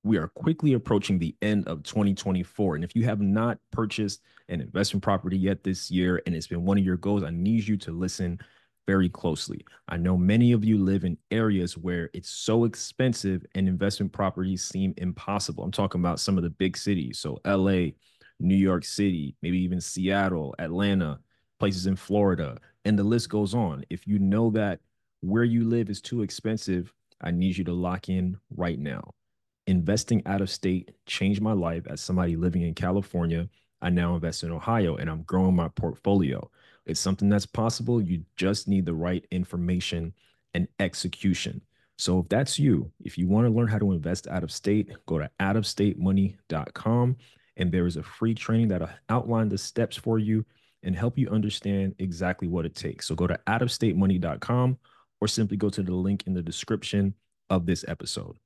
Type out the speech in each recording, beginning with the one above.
we are quickly approaching the end of 2024. And if you have not purchased an investment property yet this year and it's been one of your goals, I need you to listen very closely. I know many of you live in areas where it's so expensive and investment properties seem impossible. I'm talking about some of the big cities. So LA, New York City, maybe even Seattle, Atlanta, places in Florida, and the list goes on. If you know that where you live is too expensive, I need you to lock in right now. Investing out of state changed my life as somebody living in California. I now invest in Ohio and I'm growing my portfolio. It's something that's possible. You just need the right information and execution. So if that's you, if you want to learn how to invest out of state, go to outofstatemoney.com and there is a free training that'll outline the steps for you and help you understand exactly what it takes. So go to outofstatemoney.com or simply go to the link in the description of this episode.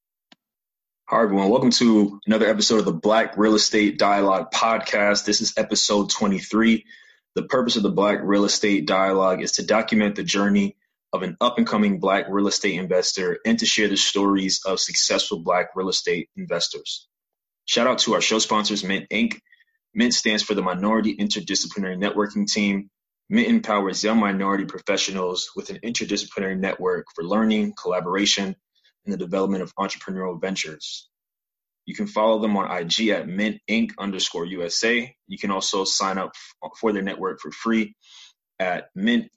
Hi, everyone. Welcome to another episode of the Black Real Estate Dialogue podcast. This is episode 23. The purpose of the Black Real Estate Dialogue is to document the journey of an up-and-coming Black real estate investor and to share the stories of successful Black real estate investors. Shout out to our show sponsors, Mint Inc. Mint stands for the Minority Interdisciplinary Networking Team. Mint empowers young minority professionals with an interdisciplinary network for learning, collaboration, and the development of entrepreneurial ventures. You can follow them on IG at mintinc_USA. You can also sign up for their network for free at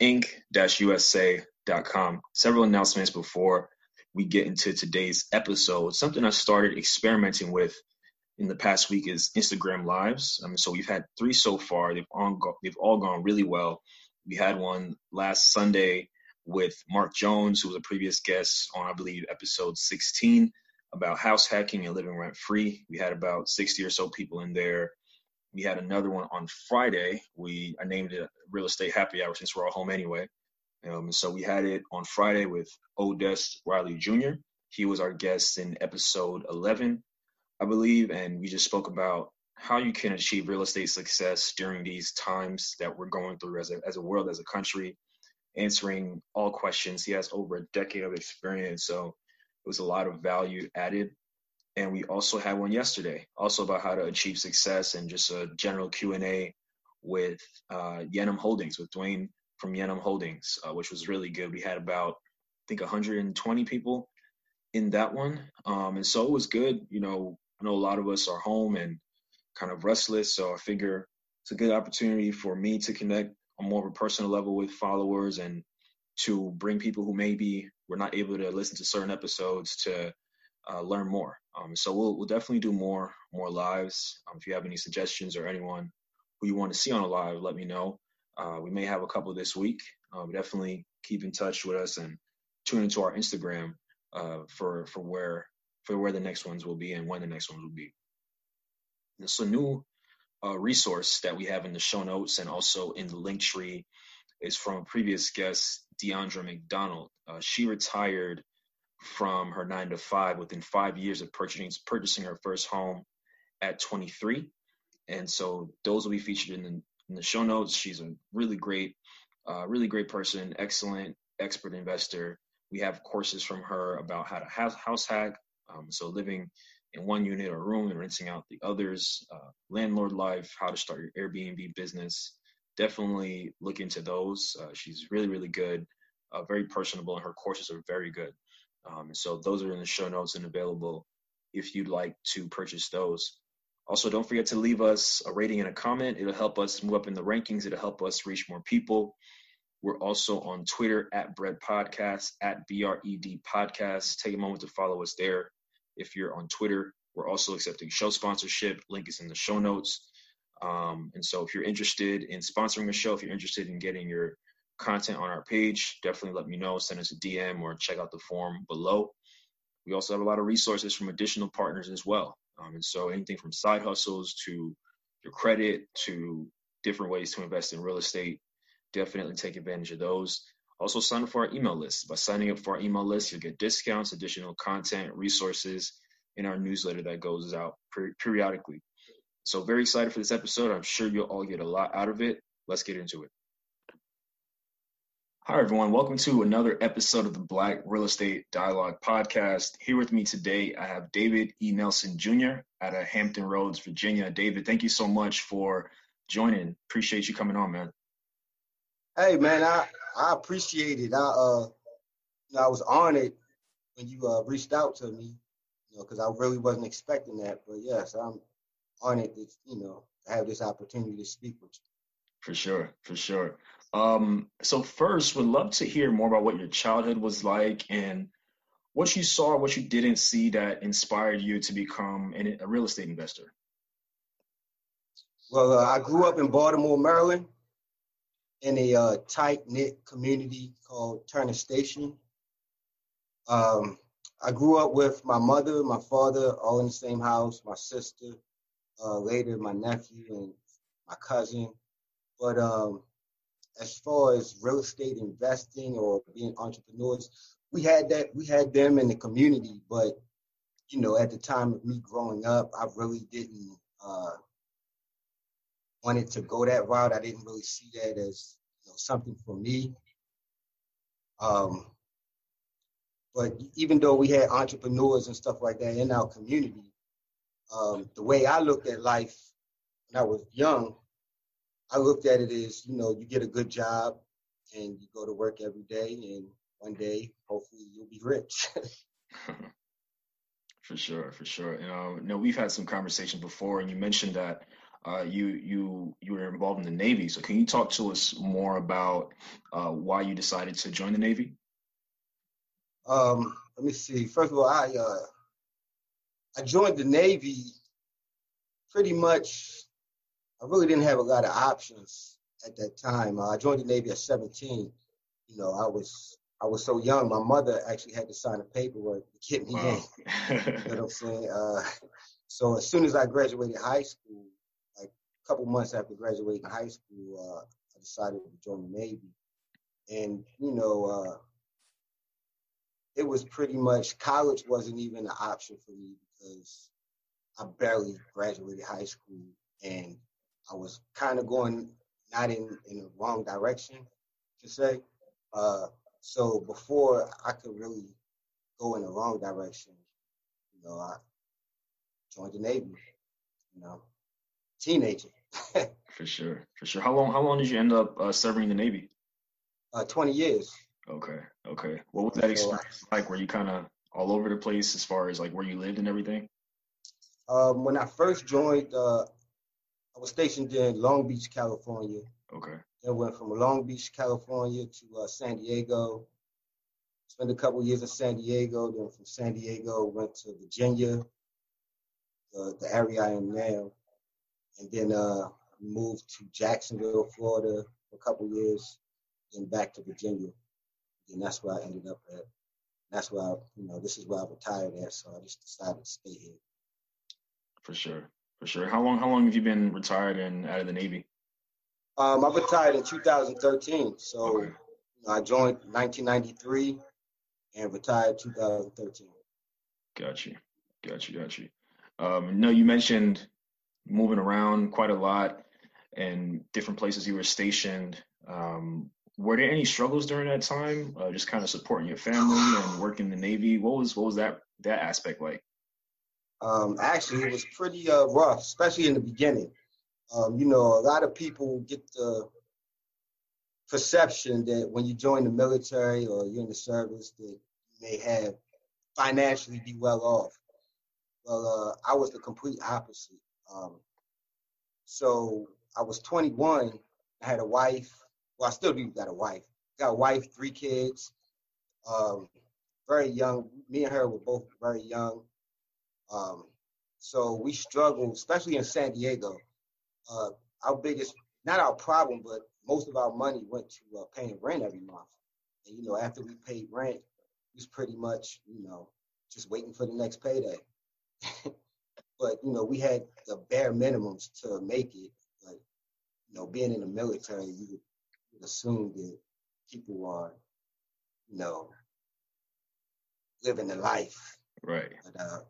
mintinc-usa.com. Several announcements before we get into today's episode. Something I started experimenting with in the past week is Instagram Lives. So we've had 3 so far. They've all gone really well. We had one last Sunday with Mark Jones, who was a previous guest on, I believe, episode 16 about house hacking and living rent free. We had about 60 or so people in there. We had another one on Friday. I named it Real Estate Happy Hour since we're all home anyway. So we had it on Friday with Odess Riley Jr. He was our guest in episode 11, I believe, and we just spoke about how you can achieve real estate success during these times that we're going through as a world, as a country, answering all questions. He has over a decade of experience, so it was a lot of value added. And we also had one yesterday, also about how to achieve success and just a general Q&A with Yenham Holdings, with Dwayne from Yenham Holdings, which was really good. We had about, I think, 120 people in that one. And so it was good. I know a lot of us are home and kind of restless, so I figure it's a good opportunity for me to connect on more of a personal level with followers and to bring people who maybe were not able to listen to certain episodes to learn more. So we'll definitely do more lives. If you have any suggestions or anyone who you want to see on a live, let me know. We may have a couple this week. Definitely keep in touch with us and tune into our Instagram for where the next ones will be and when the next ones will be. It's a new resource that we have in the show notes and also in the link tree is from a previous guest, Deandra McDonald. She retired from her 9-to-5 within 5 years of purchasing her first home at 23. And so those will be featured in the show notes. She's a really great person, excellent expert investor. We have courses from her about how to house hack. So living in one unit or room and renting out the others, landlord life, how to start your Airbnb business. Definitely look into those. She's really, really good, very personable, and her courses are very good. So those are in the show notes and available if you'd like to purchase those. Also, don't forget to leave us a rating and a comment. It'll help us move up in the rankings. It'll help us reach more people. We're also on Twitter at Bread Podcast, at BRED Podcast. Take a moment to follow us there. If you're on Twitter, we're also accepting show sponsorship. Link is in the show notes. And so if you're interested in sponsoring a show, if you're interested in getting your content on our page, definitely let me know. Send us a DM or check out the form below. We also have a lot of resources from additional partners as well. And so anything from side hustles to your credit to different ways to invest in real estate, definitely take advantage of those. Also sign up for our email list. By signing up for our email list, you'll get discounts, additional content, resources in our newsletter that goes out periodically. So very excited for this episode. I'm sure you'll all get a lot out of it. Let's get into it. Hi, everyone. Welcome to another episode of the Black Real Estate Dialogue Podcast. Here with me today, I have David E. Nelson Jr. out of Hampton Roads, Virginia. David, thank you so much for joining. Appreciate you coming on, man. Hey man, I appreciate it. I was honored when you reached out to me, because I really wasn't expecting that. But yes, I'm honored that to have this opportunity to speak with you. For sure, for sure. So first, would love to hear more about what your childhood was like and what you saw, what you didn't see that inspired you to become a real estate investor. Well, I grew up in Baltimore, Maryland, in a tight-knit community called Turner Station. I grew up with my mother, my father, all in the same house, my sister, later my nephew and my cousin. But as far as real estate investing or being entrepreneurs, we had them in the community. But at the time of me growing up, I really didn't wanted to go that route. I didn't really see that as something for me. But even though we had entrepreneurs and stuff like that in our community, the way I looked at life when I was young, I looked at it as, you get a good job and you go to work every day, and one day, hopefully, you'll be rich. For sure, for sure. We've had some conversations before, and you mentioned that you were involved in the Navy. So can you talk to us more about why you decided to join the Navy? Let me see. First of all, I joined the Navy pretty much. I really didn't have a lot of options at that time. I joined the Navy at 17. I was so young. My mother actually had to sign the paperwork to get me in. You know what I'm saying? So as soon as I graduated high school, like a couple months after graduating high school, I decided to join the Navy. And it was pretty much, college wasn't even an option for me because I barely graduated high school, and I was kind of going not in the wrong direction, to say. So before I could really go in the wrong direction, I joined the Navy, teenager. For sure, for sure. How long did you end up serving in the Navy? 20 years. Okay. What was that experience like? Were you kind of all over the place as far as like where you lived and everything? When I first joined, I was stationed in Long Beach, California. Okay. Then went from Long Beach, California to San Diego. Spent a couple years in San Diego. Then from San Diego, went to Virginia, the area I am now. And then moved to Jacksonville, Florida for a couple years. Then back to Virginia. And that's where I ended up at. That's where this is where I retired at. So I just decided to stay here. For sure, for sure. How long have you been retired and out of the Navy? I retired in 2013. So Okay. I joined 1993 and retired 2013. Got you. No, you mentioned moving around quite a lot and different places you were stationed. Were there any struggles during that time? Just kind of supporting your family and working in the Navy. What was that aspect like? Actually, it was pretty rough, especially in the beginning. A lot of people get the perception that when you join the military or you're in the service that you may have financially be well off. Well, I was the complete opposite. So I was 21. I had a wife. Well, I still do got a wife. Got a wife, 3 kids. Very young. Me and her were both very young. So we struggled, especially in San Diego. Our biggest, not our problem, but most of our money went to paying rent every month. And, after we paid rent, it was pretty much, just waiting for the next payday. But, we had the bare minimums to make it. But, being in the military, you would assume that people are, living the life. Right.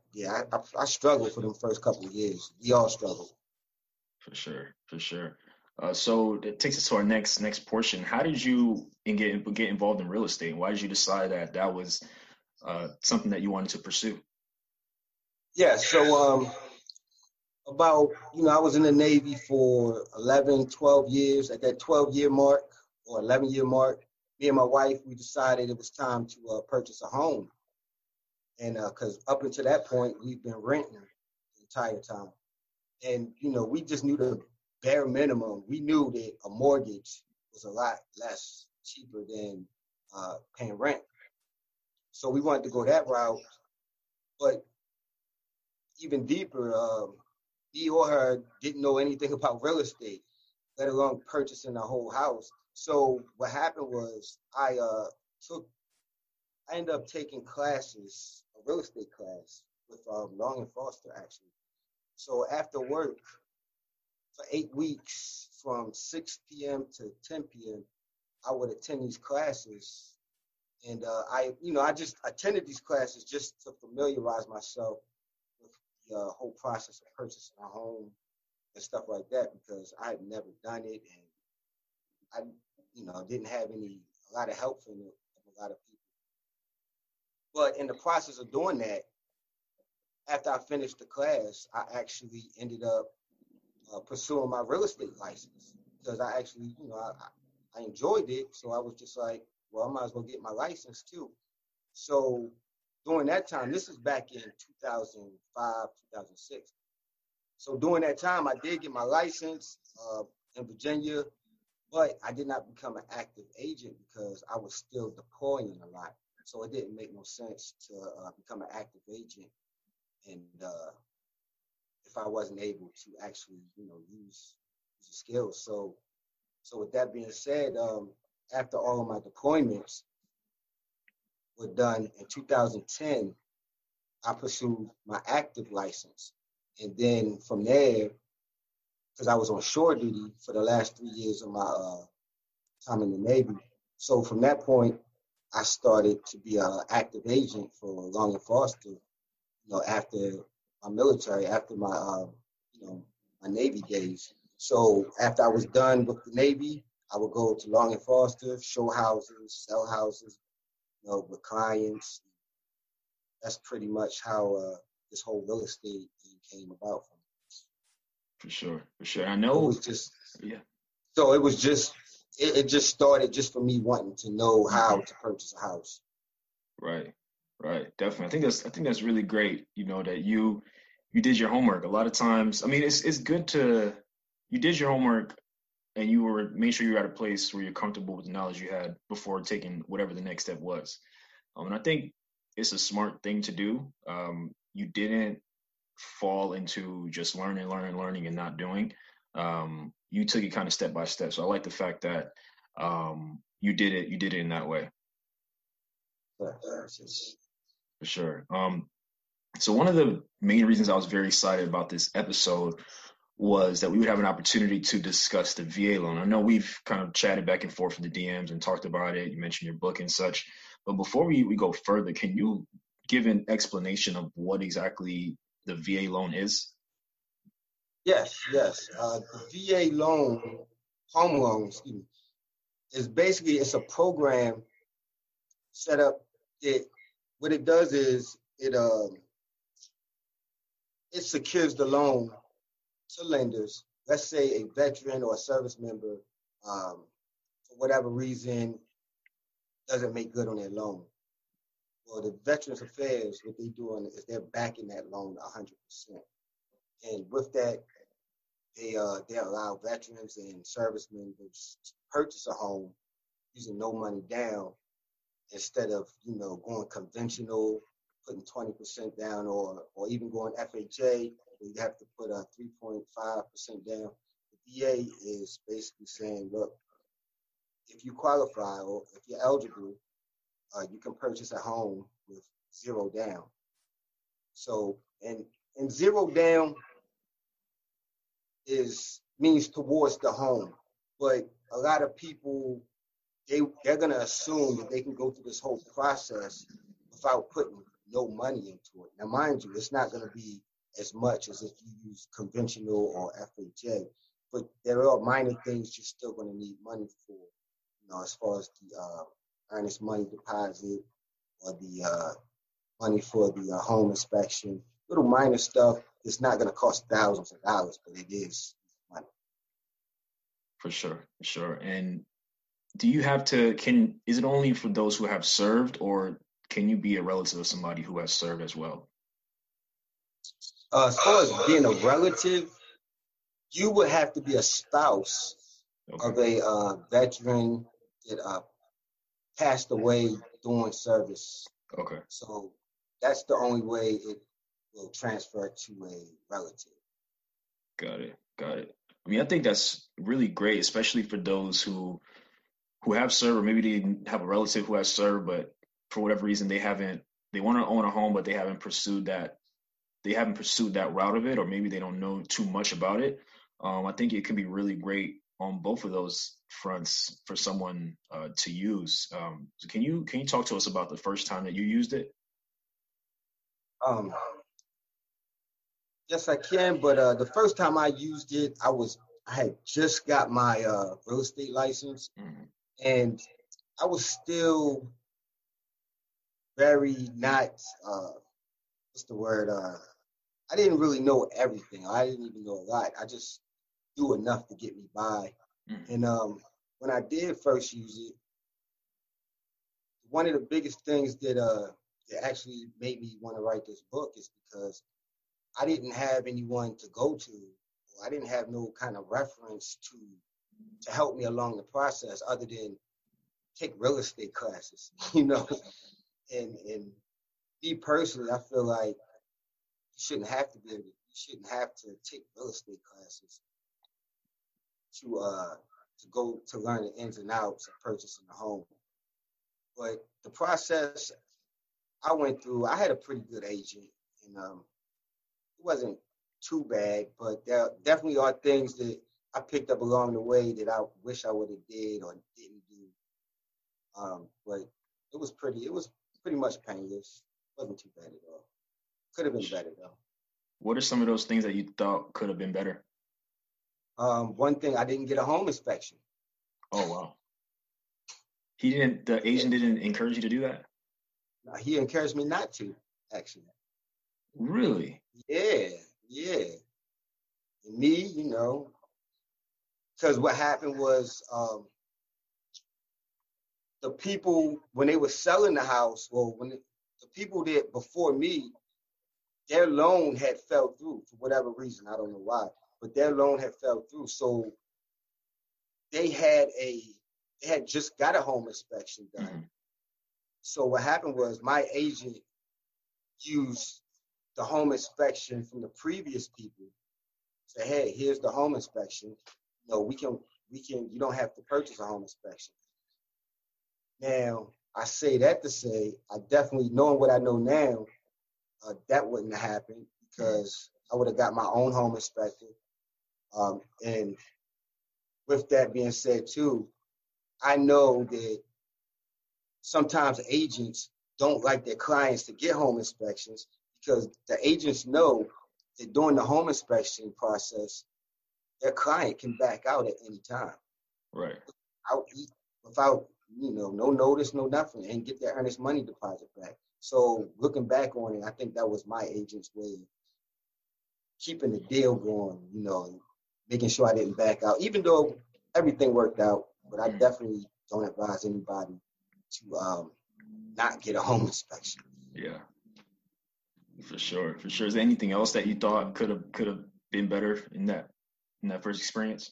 But, I struggled for them first couple of years. We all struggled. For sure. So that takes us to our next portion. How did you get involved in real estate? Why did you decide that that was something that you wanted to pursue? Yeah, so about, I was in the Navy for 11, 12 years. At that 12-year mark or 11-year mark, me and my wife, we decided it was time to purchase a home. And because up until that point, we've been renting the entire time. And, we just knew the bare minimum. We knew that a mortgage was a lot less cheaper than paying rent. So we wanted to go that route. But even deeper, me or her didn't know anything about real estate, let alone purchasing a whole house. So what happened was I ended up taking classes, a real estate class with Long and Foster actually. So after work for 8 weeks from 6 p.m. to 10 p.m., I would attend these classes. And I just attended these classes just to familiarize myself with the whole process of purchasing a home and stuff like that, because I had never done it, and I, didn't have a lot of help from a lot of people. But in the process of doing that, after I finished the class, I actually ended up pursuing my real estate license, because I actually, I enjoyed it. So I was just like, well, I might as well get my license too. So during that time, this is back in 2005, 2006. So during that time, I did get my license in Virginia, but I did not become an active agent because I was still deploying a lot. So it didn't make no sense to become an active agent, and if I wasn't able to actually, use the skills. So with that being said, after all of my deployments were done in 2010, I pursued my active license. And then from there, because I was on shore duty for the last 3 years of my time in the Navy. So from that point, I started to be an active agent for Long and Foster, after my military, after my, my Navy days. So after I was done with the Navy, I would go to Long and Foster, show houses, sell houses, with clients. That's pretty much how this whole real estate thing came about for me. For sure, for sure. I know. It was just, yeah. So it was just, it just started just for me wanting to know how to purchase a house. Right, right, definitely. I think that's really great. That you did your homework. A lot of times, I mean, it's good to you did your homework and you were made sure you're at a place where you're comfortable with the knowledge you had before taking whatever the next step was. And I think it's a smart thing to do. You didn't fall into just learning, and not doing. You took it kind of step by step. So I like the fact that you did it in that way. For sure. So one of the main reasons I was very excited about this episode was that we would have an opportunity to discuss the VA loan. I know we've kind of chatted back and forth in the DMs and talked about it. You mentioned your book and such. But before we go further, can you give an explanation of what exactly the VA loan is? Yes. The VA loan, home loan, is basically, it's a program set up. What it does is it secures the loan to lenders. Let's say a veteran or a service member, for whatever reason, doesn't make good on their loan. Well, the Veterans Affairs, what they're doing is they're backing that loan 100%. And with that, they allow veterans and service members to purchase a home using no money down, instead of going conventional, putting 20% down, or even going FHA, where you have to put a 3.5% down. The VA is basically saying, look, if you qualify or if you're eligible, you can purchase a home with zero down. So, and zero down means towards the home, but a lot of people, they're gonna assume that they can go through this whole process without putting no money into it. Now, mind you, it's not gonna be as much as if you use conventional or FHA, but there are minor things you're still going to need money for, as far as the earnest money deposit or the money for the home inspection. Little minor stuff. It's not going to cost thousands of dollars, but it is money. For sure, for sure. And do you have to, is it only for those who have served, or can you be a relative of somebody who has served as well? As far as being a relative, you would have to be a spouse of a veteran that passed away doing service. Okay. So that's the only way it will transfer to a relative. Got it. Got it. I mean, I think that's really great, especially for those who have served, or maybe they have a relative who has served, but for whatever reason they want to own a home, but they haven't pursued that route of it, or maybe they don't know too much about it. I think it could be really great on both of those fronts for someone to use. So can you talk to us about the first time that you used it? Yes, I can. But the first time I used it, I had just got my real estate license, and I was still very not what's the word? I didn't really know everything. I didn't even know a lot. I just knew enough to get me by. And when I did first use it, one of the biggest things that actually made me want to write this book is because I didn't have anyone to go to. I didn't have no kind of reference to help me along the process other than take real estate classes, And me personally, I feel like you shouldn't have to take real estate classes to go to learn the ins and outs of purchasing a home. But the process I went through, I had a pretty good agent, and it wasn't too bad, but there definitely are things that I picked up along the way that I wish I would have did or didn't do. But it was pretty much painless. It wasn't too bad at all. Could have been better though. What are some of those things that you thought could have been better? One thing, I didn't get a home inspection. Oh wow. The agent didn't encourage you to do that? He encouraged me not to, actually. Really? Yeah. And me, because what happened was the people, when they were selling the house, the people that before me, their loan had fell through for whatever reason. I don't know why, but their loan had fell through. So they had just got a home inspection done. Mm-hmm. So what happened was my agent used the home inspection from the previous people. Say, hey, here's the home inspection. We can, you don't have to purchase a home inspection. Now, I say that to say, I definitely, knowing what I know now, that wouldn't have happened because I would have got my own home inspector. And with that being said, too, I know that sometimes agents don't like their clients to get home inspections because the agents know that during the home inspection process, their client can back out at any time. Right. Without no notice, no nothing, and get their earnest money deposit back. So looking back on it, I think that was my agent's way of keeping the deal going, and making sure I didn't back out, even though everything worked out. But I definitely don't advise anybody to not get a home inspection. Yeah, for sure. Is there anything else that you thought could have been better in that first experience?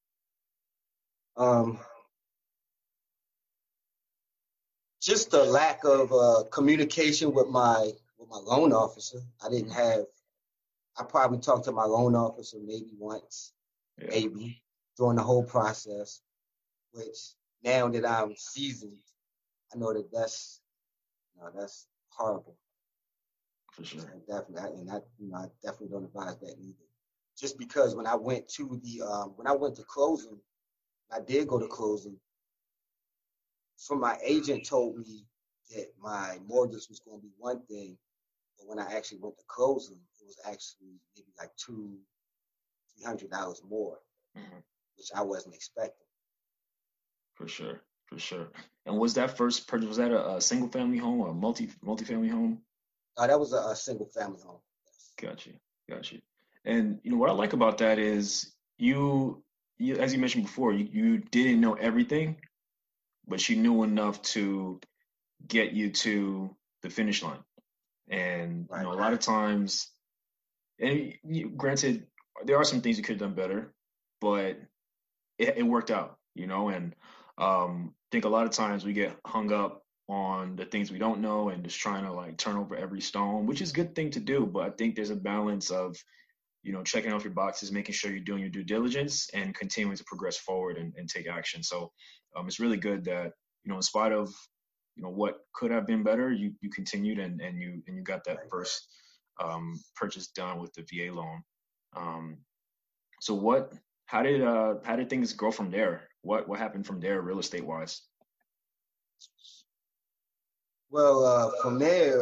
Just the lack of communication with my loan officer. I probably talked to my loan officer maybe once, maybe during the whole process, which now that I'm seasoned, I know that's horrible. For sure. So definitely, and I definitely don't advise that either. Just because when I went to closing, I did go to closing. So my agent told me that my mortgage was going to be one thing, but when I actually went to closing, it was actually maybe like $200-$300 more. Mhm. which I wasn't expecting. For sure, for sure. And was that first purchase, was that a single family home or a multi-family home? That was a single family home. Yes. Got you, got you. And what I like about that is you as you mentioned before, you didn't know everything, but you knew enough to get you to the finish line. And Right. a lot of times, and granted, there are some things you could have done better, but it worked out, and I think a lot of times we get hung up on the things we don't know and just trying to like turn over every stone, which is a good thing to do. But I think there's a balance of, checking off your boxes, making sure you're doing your due diligence and continuing to progress forward and take action. So it's really good that, in spite of, what could have been better, you continued and you got that first purchase done with the VA loan. Um, so how did things go from there? What happened from there real estate wise? Well, from there,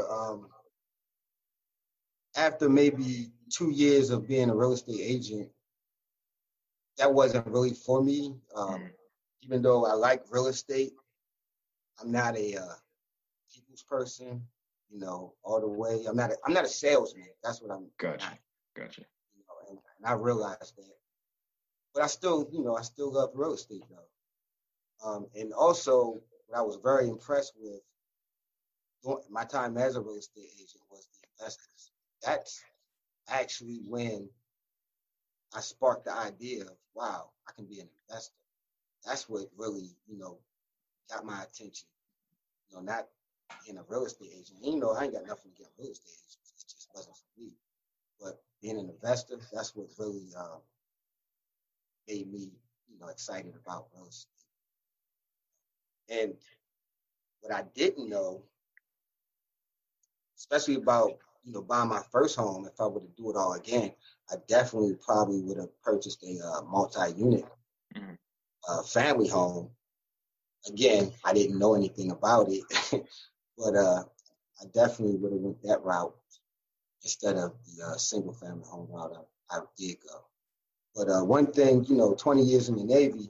after maybe 2 years of being a real estate agent, that wasn't really for me. Mhm. Even though I like real estate, I'm not a people's person, all the way. I'm not a salesman. That's what I'm Gotcha. not. Gotcha. And I realized that. But I still love real estate though. And also, what I was very impressed with during my time as a real estate agent was the investors. That's actually when I sparked the idea of, wow, I can be an investor. That's what really, got my attention. Not being a real estate agent. I ain't got nothing against real estate agents. It just wasn't for me. But being an investor, that's what really made me, excited about real estate. And what I didn't know, especially about, buying my first home, if I were to do it all again, I definitely probably would have purchased a multi-unit Mhm. family home. Again, I didn't know anything about it, but I definitely would have went that route instead of the single family home route I did go. But one thing, 20 years in the Navy,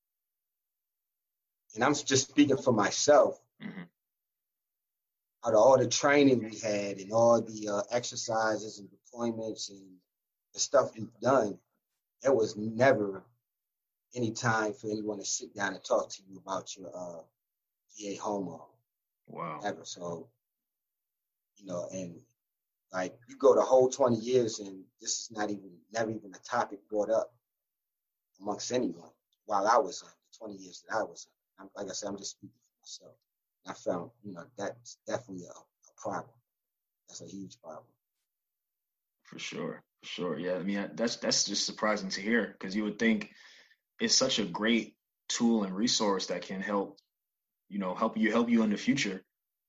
and I'm just speaking for myself, Mhm. out of all the training we had and all the exercises and deployments and the stuff we've done, there was never any time for anyone to sit down and talk to you about your VA home loan. Wow. Ever. So, and like you go the whole 20 years and this is never even a topic brought up amongst anyone while I was in the 20 years that I was in. Like I said, I'm just speaking for myself. And I found, that's definitely a problem. That's a huge problem. For sure. For sure. Yeah. I mean, that's just surprising to hear because you would think it's such a great tool and resource that can help you in the future.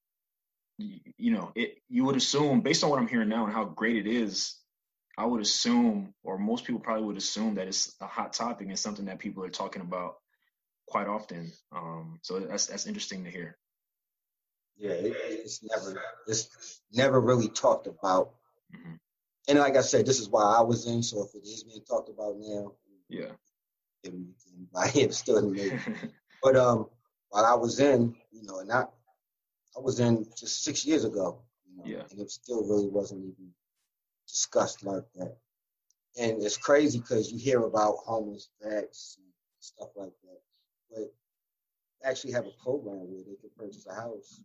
You would assume based on what I'm hearing now and how great it is, I would assume, or most people probably would assume that it's a hot topic and something that people are talking about quite often. So that's interesting to hear. Yeah, it's never really talked about. Hmm. And like I said, this is why I was in. So if it is being talked about now, Yeah. everybody still in the Navy. But while I was in, and I was in just 6 years ago, Yeah. and it still really wasn't even discussed like that. And it's crazy because you hear about homeless vets and stuff like that, but they actually have a program where they can purchase a house,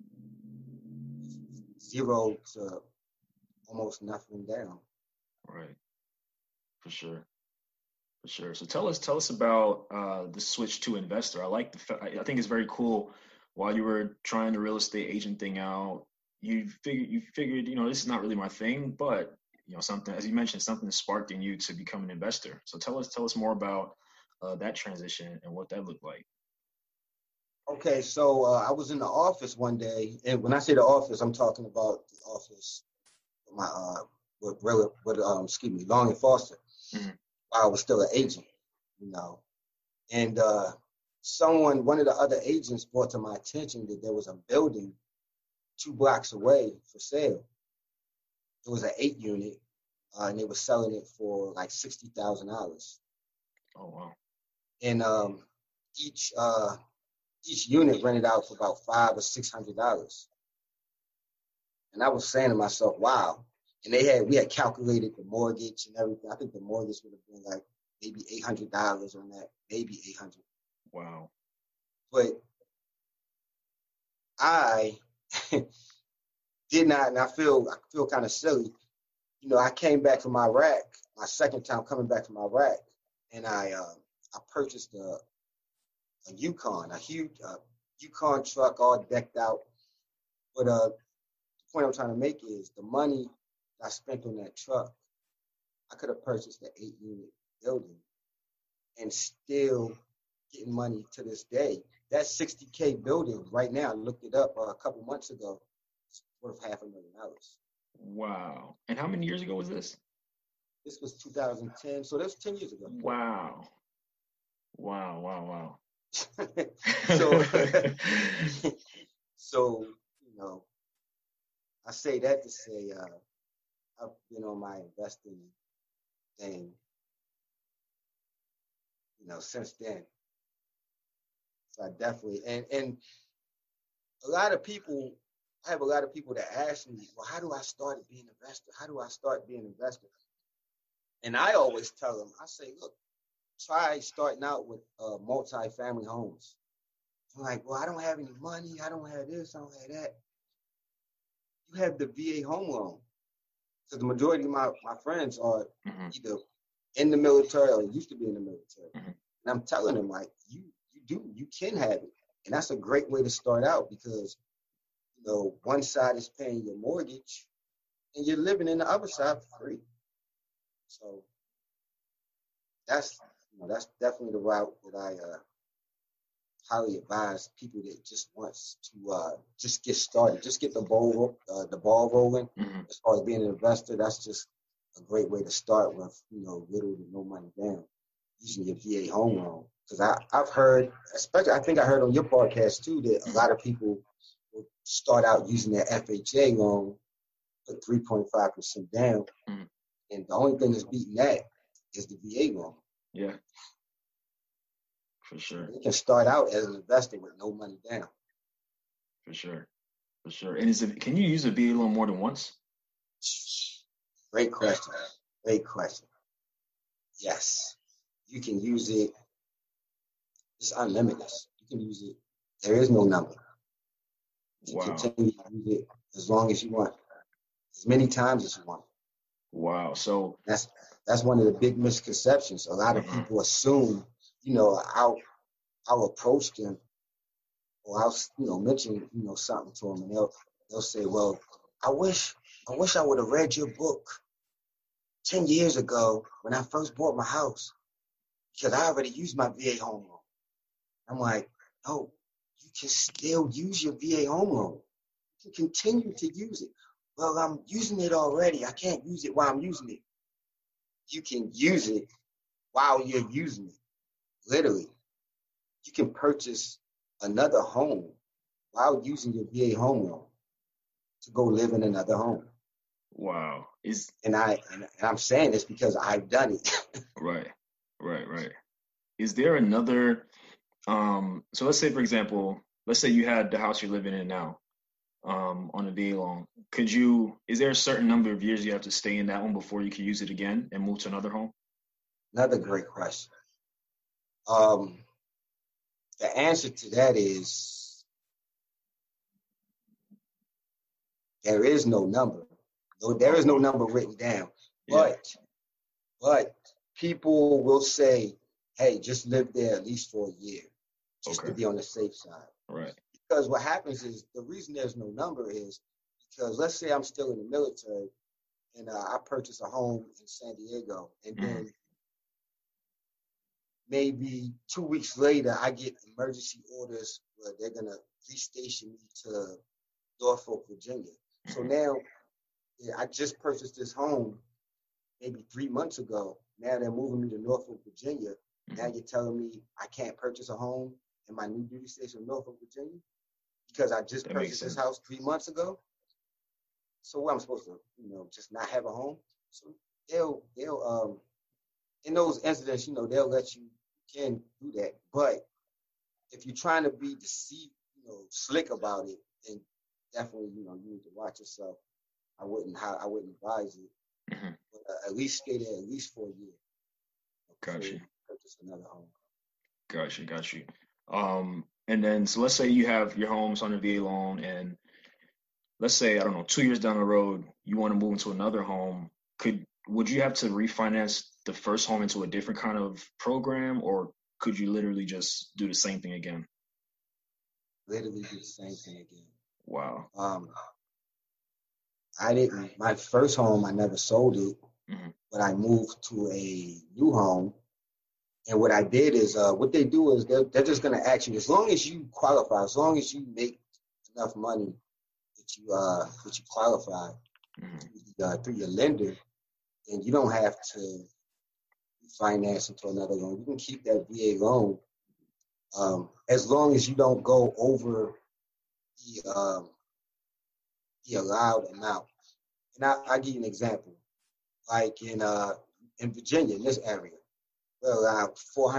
zero to almost nothing down. Right. For sure. For sure. So tell us about the switch to investor. I think it's very cool. While you were trying the real estate agent thing out, you figured this is not really my thing, but something, as you mentioned, something that sparked in you to become an investor. So tell us more about that transition and what that looked like. Okay, so I was in the office one day, and when I say the office, I'm talking about the office with my excuse me, Long and Foster. Hmm. While I was still an agent, you know, and one of the other agents brought to my attention that there was a building 2 blocks away for sale. It was an 8 unit, and they were selling it for like $60,000. Oh wow. And each unit rented out for about $500 or $600. And I was saying to myself, wow. And we had calculated the mortgage and everything. I think the mortgage would have been like maybe $800 on that, maybe 800. Wow. But I did not, and I feel kind of silly. You know, I came back from Iraq, my second time coming back from Iraq, and I purchased a Yukon, a huge Yukon truck, all decked out. But the point I'm trying to make is the money I spent on that truck, I could have purchased an 8-unit building and still getting money to this day. That $60K building right now, I looked it up a couple months ago, it's worth $500,000. Wow. And how many years ago was this? This was 2010, so that's 10 years ago. Wow. Wow, wow, wow. so, so, you know, I say that to say I've been on my investing thing, you know, since then. So I definitely, and a lot of people, I have a lot of people that ask me, well, how do I start being an investor? How do I start being an investor? And I always tell them, I say, look, try starting out with multi-family homes. I'm like, well, I don't have any money. I don't have this. I don't have that. You have the VA home loan. So the majority of my friends are either in the military or used to be in the military. And I'm telling them, like, you can have it. And that's a great way to start out because, you know, one side is paying your mortgage and you're living in the other side for free. So that's definitely the route that I highly advise people that just wants to just get started, just get the ball rolling. As far as being an investor, that's just a great way to start with, you know, little to no money down, using your VA home loan. Because I've heard, especially I think I heard on your podcast too, that a lot of people will start out using their FHA loan, put 3.5% down, and the only thing that's beating that is the VA loan. Yeah, for sure. You can start out as an investor with no money down. For sure, for sure. And can you use a VA loan more than once? Great question. Great question. Yes, you can use it. It's unlimited. You can use it. There is no number. You can continue to use it as long as you want, as many times as you want. Wow. So that's one of the big misconceptions. A lot of people assume, you know, I'll approach them or I'll, you know, mention, you know, something to them, and they'll say, well, I wish I would have read your book 10 years ago when I first bought my house because I already used my VA home loan. I'm like, no, you can still use your VA home loan. You can continue to use it. Well, I'm using it already. I can't use it while I'm using it. You can use it while you're using it. Literally, you can purchase another home while using your VA home loan to go live in another home. Wow. And I'm saying this because I've done it. Right. Is there another so let's say, for example, let's say you had the house you're living in now on a VA loan. Is there a certain number of years you have to stay in that one before you can use it again and move to another home? Another great question. The answer to that is there is no number. There is no number written down. But people will say, hey, just live there at least for a year, just to be on the safe side. Right. Because what happens is the reason there's no number is because let's say I'm still in the military and I purchase a home in San Diego, and then maybe 2 weeks later I get emergency orders where they're gonna restation me to Norfolk, Virginia. So now I just purchased this home maybe 3 months ago. Now they're moving me to Norfolk, Virginia. Now you're telling me I can't purchase a home in my new duty station in Norfolk, Virginia because I just purchased this house 3 months ago. So what I'm supposed to, you know, just not have a home? So they'll in those incidents, they'll let you can do that. But if you're trying to be deceived, slick about it, then definitely, you need to watch yourself. I wouldn't advise it. Mm-hmm. But at least stay there at least for a year. Got you. Purchase another home. Got you. And then so let's say you have your home's on a VA loan, and let's say, I don't know, 2 years down the road, you want to move into another home. Would you have to refinance the first home into a different kind of program, or could you literally just do the same thing again? Literally do the same thing again. Wow. My first home, I never sold it, but I moved to a new home. And what I did is, what they do is they're just going to ask you, as long as you qualify, as long as you make enough money that you qualify through your lender, then you don't have to finance into another loan. You can keep that VA loan as long as you don't go over the allowed amount. And I'll give you an example. Like in Virginia, in this area, we're allowed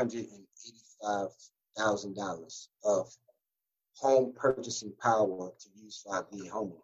$485,000 of home purchasing power to use for our VA home loan.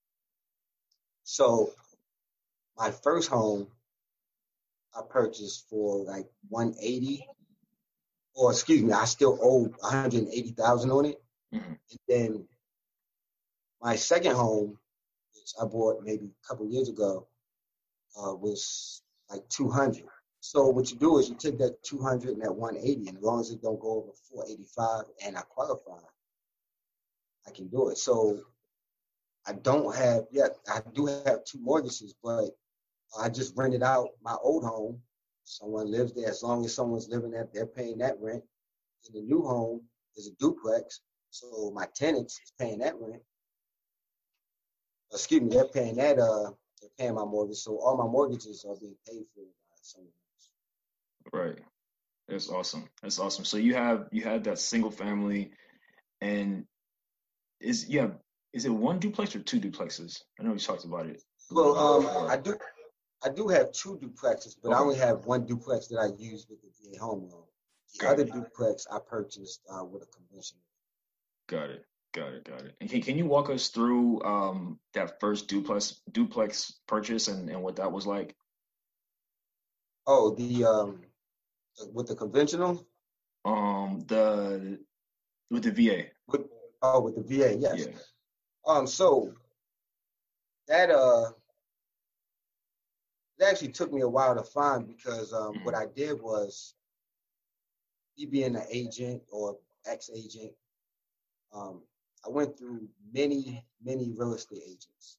So my first home, I purchased for like 180, or excuse me, I still owe 180,000 on it. And then my second home, which I bought maybe a couple years ago, was like 200. So what you do is you take that 200 and that 180, and as long as it don't go over 485 and I qualify, I can do it. So I do have 2 mortgages, but I just rented out my old home. Someone lives there. As long as someone's living there, they're paying that rent. And the new home is a duplex, so my tenants is paying that rent. Excuse me, they're paying my mortgage. So all my mortgages are being paid for by someone else. Right. That's awesome. So you had that single family, and is it one duplex or 2 duplexes? I know you talked about it. Well, I do have 2 duplexes, but I only have 1 duplex that I use with the VA home loan. The other duplex I purchased with a conventional. Got it. And can you walk us through that first duplex purchase and what that was like? Oh, with the conventional? With the VA. With the VA, yes. Yeah. So that it actually took me a while to find, because what I did was, me being an agent or ex-agent, I went through many real estate agents.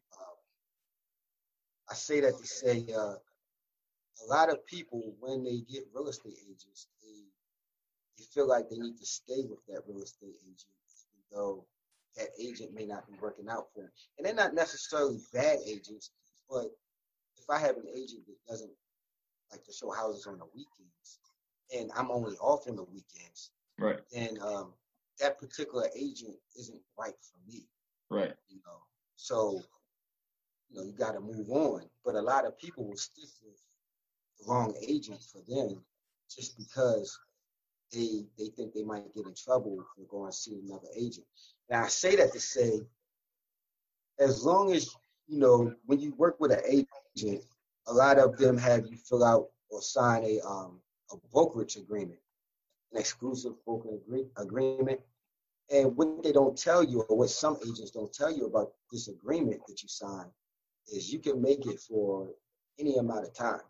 I say that to say a lot of people, when they get real estate agents, they feel like they need to stay with that real estate agent, even though that agent may not be working out for them. And they're not necessarily bad agents, but if I have an agent that doesn't like to show houses on the weekends, and I'm only off on the weekends, right, then that particular agent isn't right for me. Right. So, you got to move on. But a lot of people will stick with the wrong agent for them just because they think they might get in trouble for going to see another agent. And I say that to say, as long as, when you work with an agent, a lot of them have you fill out or sign a brokerage agreement, an exclusive broker agreement. And what they don't tell you, or what some agents don't tell you about this agreement that you sign, is you can make it for any amount of time.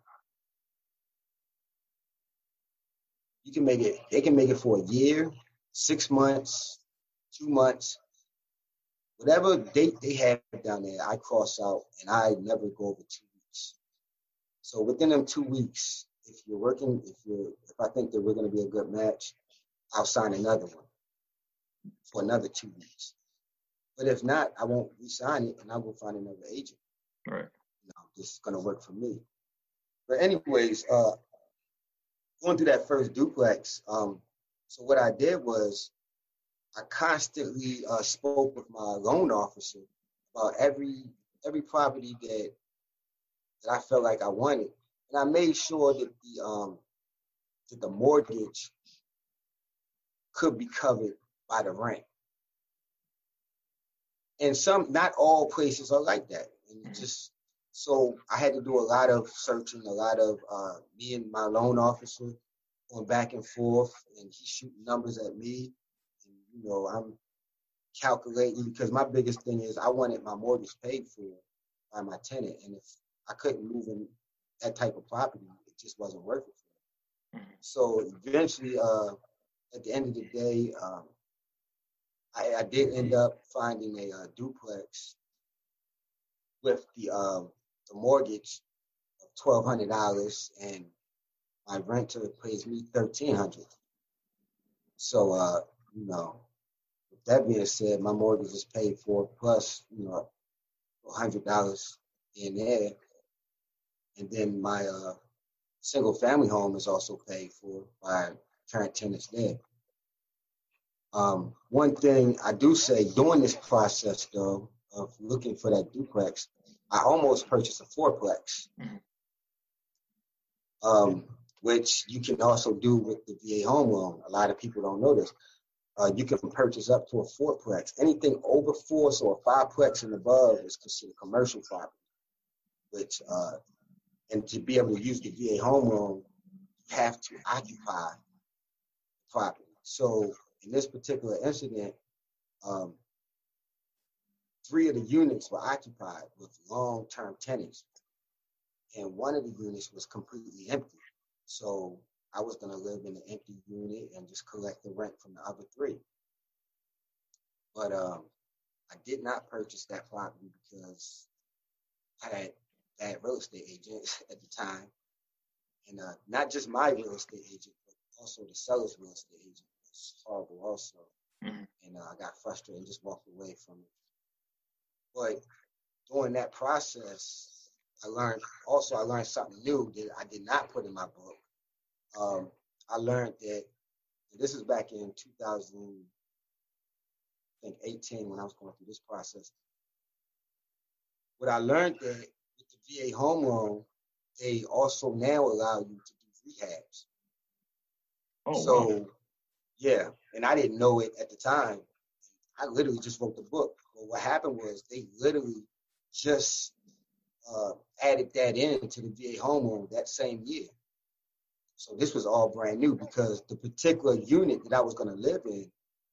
They can make it for a year, 6 months, 2 months, whatever date they have down there, I cross out, and I never go over 2 weeks. So within them 2 weeks, if I think that we're going to be a good match, I'll sign another one for another 2 weeks. But if not, I won't re-sign it, and I'll go find another agent. Right. This is going to work for me. But anyways, going through that first duplex, so what I did was I constantly spoke with my loan officer about every property that I felt like I wanted, and I made sure that the mortgage could be covered by the rent. And not all places are like that. And just so I had to do a lot of searching, a lot of me and my loan officer going back and forth, and he's shooting numbers at me. And, I'm calculating because my biggest thing is I wanted my mortgage paid for by my tenant, and if I couldn't move in that type of property, it just wasn't worth it for me. So eventually, at the end of the day, I did end up finding a duplex with the mortgage of $1,200, and my renter pays me $1,300. So, with that being said, my mortgage is paid for plus, $100 in there, and then my single family home is also paid for by current tenants there. One thing I do say during this process, though, of looking for that duplex, I almost purchased a fourplex, which you can also do with the VA home loan. A lot of people don't know this. You can purchase up to a fourplex. Anything over four, so a fiveplex and above, is considered commercial property. Which, and to be able to use the VA home loan, you have to occupy the property. So in this particular incident, 3 of the units were occupied with long-term tenants, and 1 of the units was completely empty. So I was going to live in an empty unit and just collect the rent from the other 3. But I did not purchase that property because I had bad real estate agents at the time. And not just my real estate agent, but also the seller's real estate agent was horrible also. And I got frustrated and just walked away from it. But during that process, I learned something new that I did not put in my book. I learned that, and this is back in 2018 when I was going through this process. What I learned that with the VA home loan, they also now allow you to do rehabs. Oh, So, wow. yeah, and I didn't know it at the time. I literally just wrote the book. But what happened was they literally just added that into the VA home loan that same year. So this was all brand new because the particular unit that I was going to live in,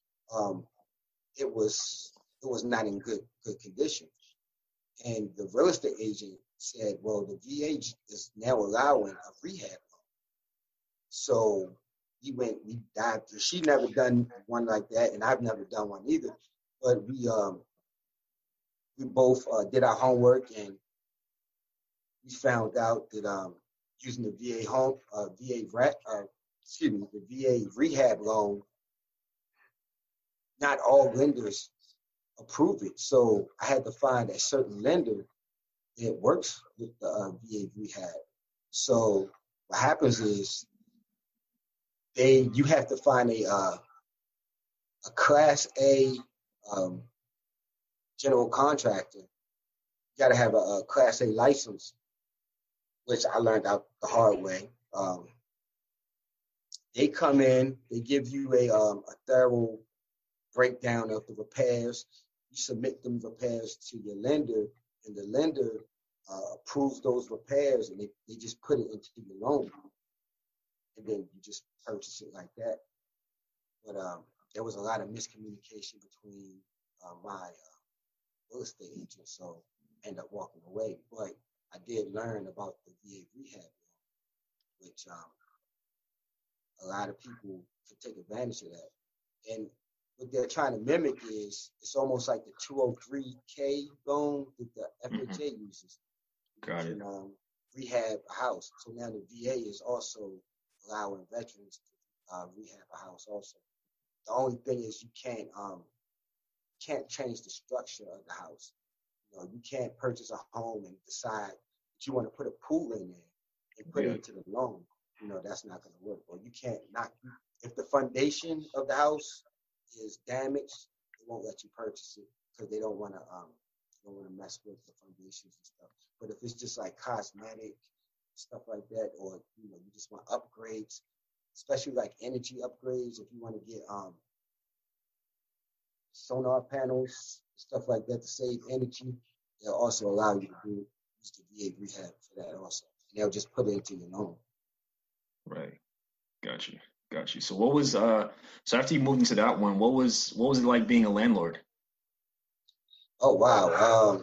it was not in good condition. And the real estate agent said, well, the VA is now allowing a rehab loan. So we dived. She never done one like that, and I've never done one either. But we both did our homework, and we found out that using the VA rehab loan, not all lenders approve it. So I had to find a certain lender that works with the VA rehab. So what happens is you have to find a Class A general contractor. You got to have a Class A license, which I learned out the hard way. They come in, they give you a thorough breakdown of the repairs. You submit them repairs to your lender, and the lender approves those repairs, and they just put it into your loan. And then you just purchase it like that. But there was a lot of miscommunication between my real estate agent, so I ended up walking away. But I did learn about the VA rehab law, which a lot of people could take advantage of that. And what they're trying to mimic is it's almost like the 203K loan that the FHA uses. Got it. Rehab a house. So now the VA is also allowing veterans to rehab a house also. The only thing is you can't change the structure of the house. You can't purchase a home and decide that you want to put a pool in there and put it into the loan. That's not going to work. Or you can't if the foundation of the house is damaged, they won't let you purchase it because they don't want to mess with the foundations and stuff. But if it's just like cosmetic, stuff like that, or you just want upgrades, especially like energy upgrades. If you want to get solar panels, stuff like that to save energy, they'll also allow you to use the VA rehab for that also. And they'll just put it into your loan. Right. Got you. Got you. So what was so after you moved into that one, what was it like being a landlord? Oh wow.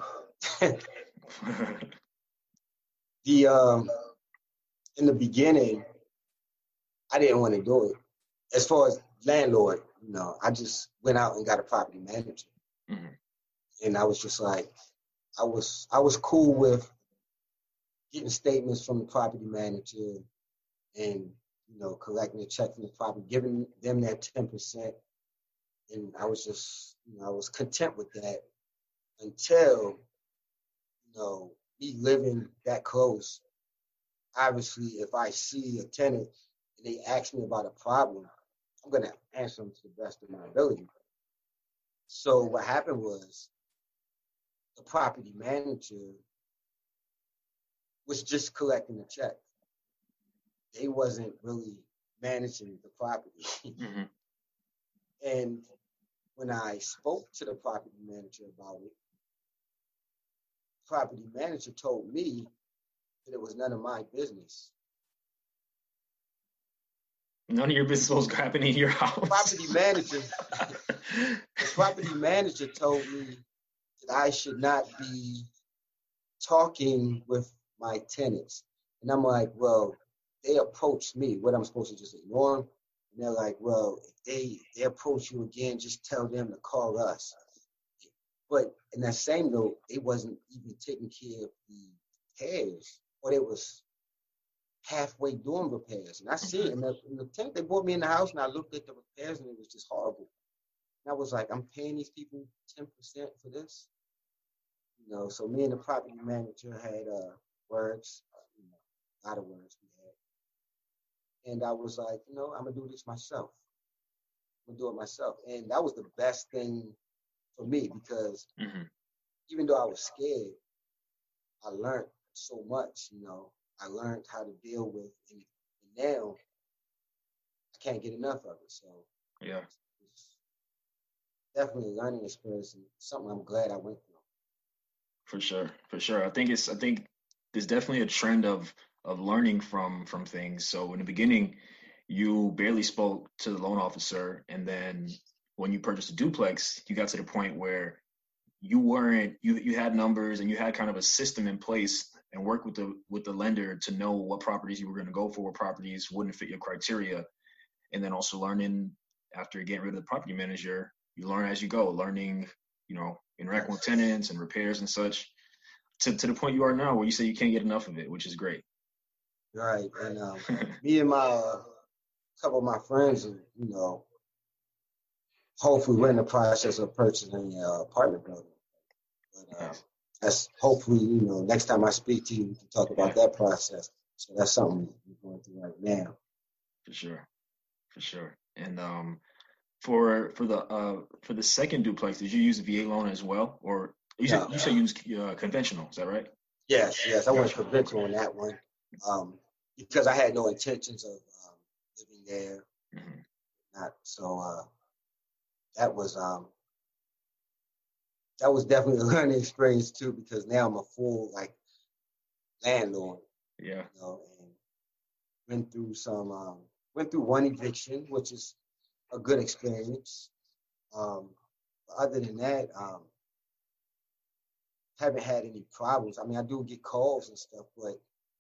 The in the beginning, I didn't want to do it. As far as landlord, I just went out and got a property manager. Mm-hmm. And I was just like, I was cool with getting statements from the property manager and collecting a check from the property, giving them that 10%. And I was just, I was content with that until, me living that close. Obviously, if I see a tenant and they ask me about a problem, I'm going to answer them to the best of my ability. So what happened was the property manager was just collecting the check. They wasn't really managing the property. Mm-hmm. And when I spoke to the property manager about it, the property manager told me that it was none of my business. None of your business was happening in your house. The property manager told me that I should not be talking with my tenants. And I'm like, well, they approached me. What I'm supposed to just ignore them? And they're like, well, if they approach you again, just tell them to call us. But in that same note, they wasn't even taking care of the repairs, or they was halfway doing repairs. And I see it. And the tenant, they brought me in the house, and I looked at the repairs, and it was just horrible. And I was like, I'm paying these people 10% for this? So me and the property manager had words, a lot of words we had. And I was like, I'm going to do this myself. I'm going to do it myself. And that was the best thing for me because even though I was scared, I learned so much, I learned how to deal with it. And now I can't get enough of it. So yeah, it's definitely a learning experience and something I'm glad I went through. For sure. I think there's definitely a trend of learning from things. So in the beginning, you barely spoke to the loan officer, and then when you purchased a duplex, you got to the point where you had numbers and you had kind of a system in place and work with the lender to know what properties you were going to go for, what properties wouldn't fit your criteria, and then also learning after getting rid of the property manager, you learn as you go, learning interacting with tenants and repairs and such, to the point you are now where you say you can't get enough of it, which is great. Right. And me and my couple of my friends, hopefully we're in the process of purchasing an apartment building. But that's hopefully, next time I speak to you, we can talk about that process. So that's something we're going through right now. For sure. And for the second duplex, did you use a VA loan as well, or you said you used conventional? Is that right? Yes. I went conventional on that one because I had no intentions of living there. Not so. That was definitely a learning experience too, because now I'm a full landlord. Yeah. And went through one eviction, which is a good experience. Other than that, haven't had any problems. I mean, I do get calls and stuff, but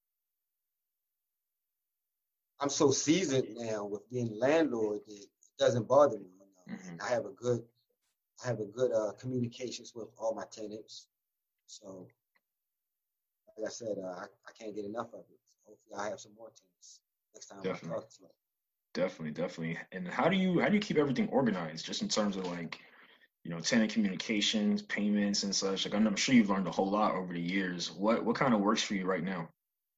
I'm so seasoned now with being a landlord that it doesn't bother me. And I have a good communications with all my tenants. So, like I said, I can't get enough of it. Hopefully, I have some more tenants next time I talk to them. Definitely. And how do you keep everything organized, just in terms of tenant communications, payments, and such? I'm sure you've learned a whole lot over the years. What kind of works for you right now?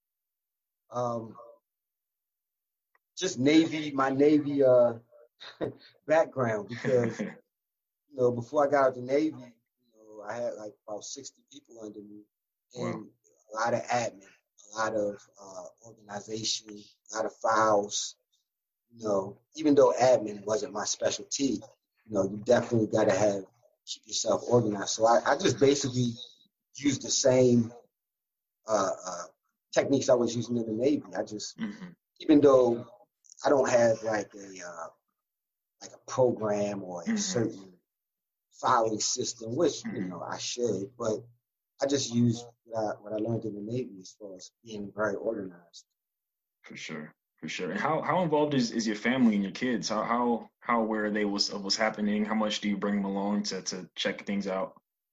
Just my Navy background, because before I got out the Navy, I had about 60 people under me and a lot of admin, a lot of organization, a lot of files. Even though admin wasn't my specialty, you definitely got to keep yourself organized. So I just basically use the same techniques I was using in the Navy. I just, even though I don't have like a program or a certain filing system, which I should, but I just use what I learned in the Navy as far as being very organized. For sure. And how involved is your family and your kids? How aware are they of what's happening? How much do you bring them along to check things out?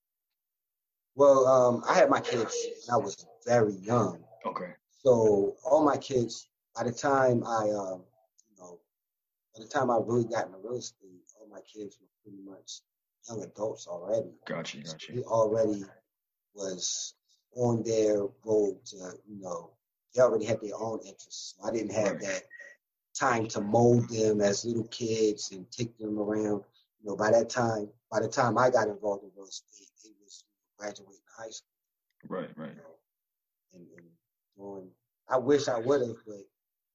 Well, I had my kids when I was very young. Okay. So all my kids, by the time I really got into real estate, all my kids were pretty much young adults already. Gotcha. They already was on their road to, they already had their own interests. So I didn't have that time to mold them as little kids and take them around. By the time I got involved in real estate, they was graduating high school. Right. And going, I wish I would have, but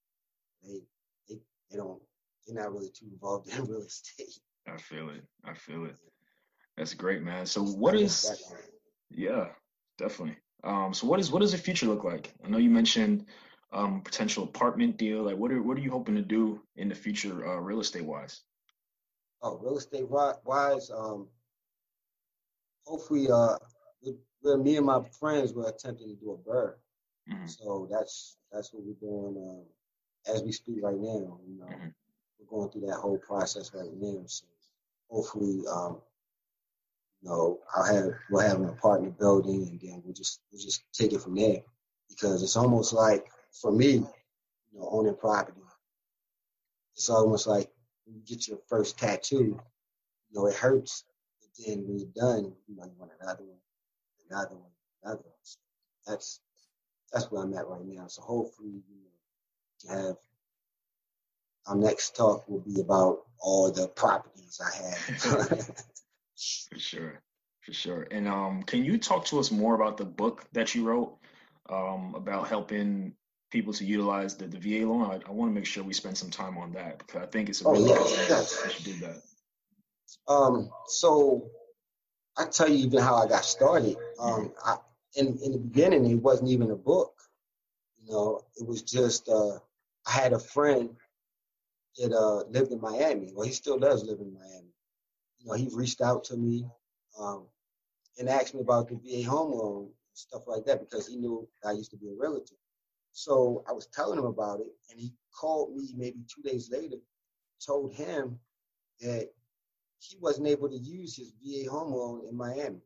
they don't. They're not really too involved in real estate. I feel it. That's great, man. So what is? Yeah, definitely. So what does the future look like? I know you mentioned potential apartment deal. Like, what are you hoping to do in the future, real estate wise? Oh, real estate wise, hopefully, me and my friends were attempting to do a BRRRR. So that's what we're doing as we speak right now. We're going through that whole process right now. So hopefully, we'll have an apartment building, and then we'll just take it from there. Because it's almost like, for me, owning property, it's almost like when you get your first tattoo, it hurts. But then when you're done, you want another one. So that's where I'm at right now. So hopefully, to have our next talk will be about all the properties I have. For sure. And can you talk to us more about the book that you wrote about helping people to utilize the VA loan? I want to make sure we spend some time on that, because I think it's a really good thing that you should do that. So I tell you even how I got started. In the beginning, it wasn't even a book. It was just I had a friend that lived in Miami. Well, he still does live in Miami. He reached out to me and asked me about the VA home loan and stuff like that, because he knew I used to be a realtor. So I was telling him about it, and he called me maybe 2 days later, told him that he wasn't able to use his VA home loan in Miami.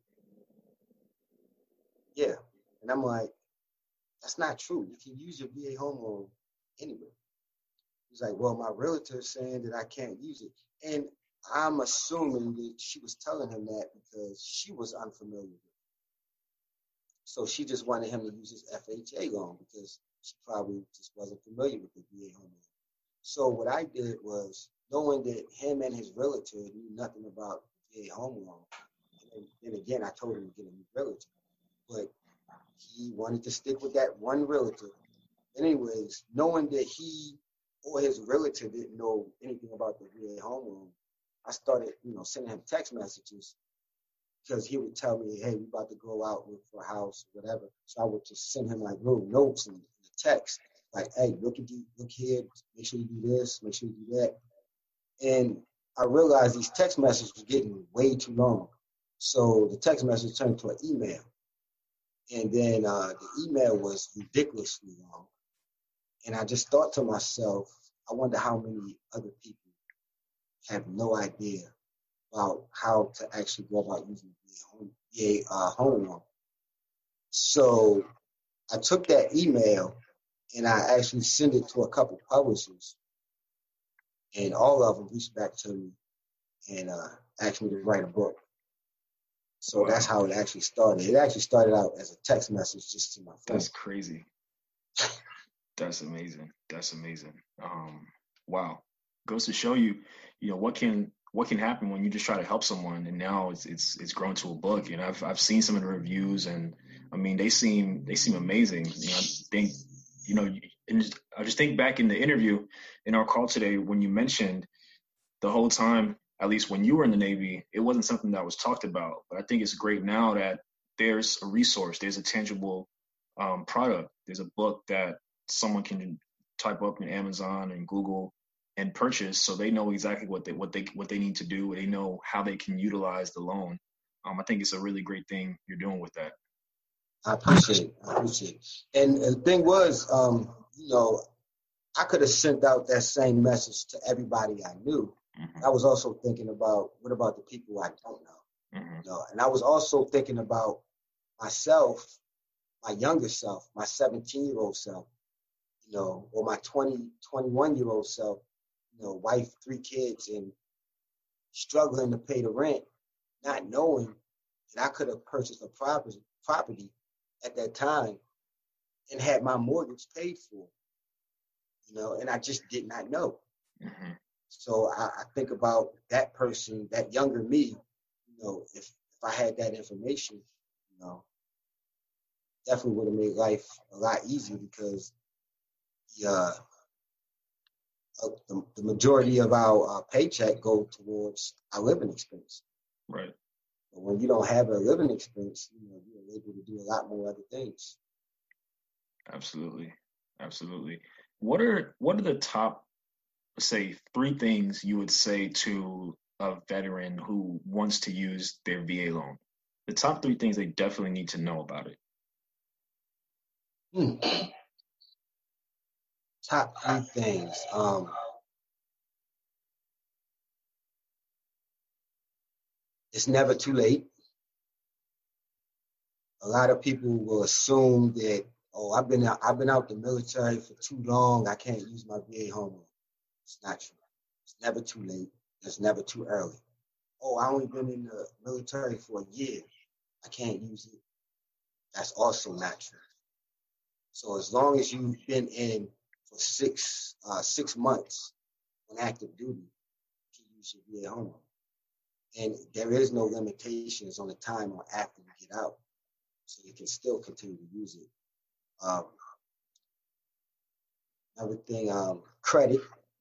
Yeah. And I'm like, that's not true. You can use your VA home loan anywhere. He's like, well, my realtor is saying that I can't use it. And I'm assuming that she was telling him that because she was unfamiliar with it. So she just wanted him to use his FHA loan because she probably just wasn't familiar with the VA home loan. So what I did was, knowing that him and his realtor knew nothing about the VA home loan, and then again, I told him to get a new realtor, but he wanted to stick with that one realtor. Anyways, knowing that he or his realtor didn't know anything about the VA home loan, I started, sending him text messages, because he would tell me, hey, we about to go out look for a house, whatever. So I would just send him like little notes and text, like, hey, look here, make sure you do this, make sure you do that. And I realized these text messages were getting way too long. So the text message turned to an email. And then the email was ridiculously long. And I just thought to myself, I wonder how many other people have no idea about how to actually go about using VA home loan. So I took that email and I actually sent it to a couple publishers, and all of them reached back to me and asked me to write a book. So that's how it actually started. It actually started out as a text message just to my phone. That's crazy. That's amazing. Wow. Goes to show you, what can what can happen when you just try to help someone, and now it's grown to a book. And I've seen some of the reviews, and I mean they seem amazing. I think and I just think back in the interview in our call today when you mentioned the whole time, at least when you were in the Navy, it wasn't something that was talked about. But I think it's great now that there's a resource, there's a tangible product, there's a book that someone can type up in Amazon and Google and purchase, so they know exactly what they need to do. They know how they can utilize the loan. I think it's a really great thing you're doing with that. I appreciate it. I appreciate it. And the thing was, I could have sent out that same message to everybody I knew. Mm-hmm. I was also thinking about what about the people I don't know? Mm-hmm. And I was also thinking about myself, my younger self, my 17-year-old self, or my 21-year-old self, wife, 3 kids, and struggling to pay the rent, not knowing that I could have purchased a property at that time and had my mortgage paid for, and I just did not know. Mm-hmm. So I think about that person, that younger me, if I had that information, definitely would have made life a lot easier because the majority of our paycheck go towards our living expense. Right. But when you don't have a living expense, you're able to do a lot more other things. Absolutely. Absolutely. What are the top, say, 3 things you would say to a veteran who wants to use their VA loan? The top 3 things they definitely need to know about it. Top 3 things. It's never too late. A lot of people will assume that, I've been out the military for too long, I can't use my VA home loan. It's not true. It's never too late. It's never too early. I only been in the military for a year, I can't use it. That's also not true. So as long as you've been in for 6 months on active duty, you can use your VA home loan. And there is no limitations on the time or after you get out. So you can still continue to use it. Another thing, credit.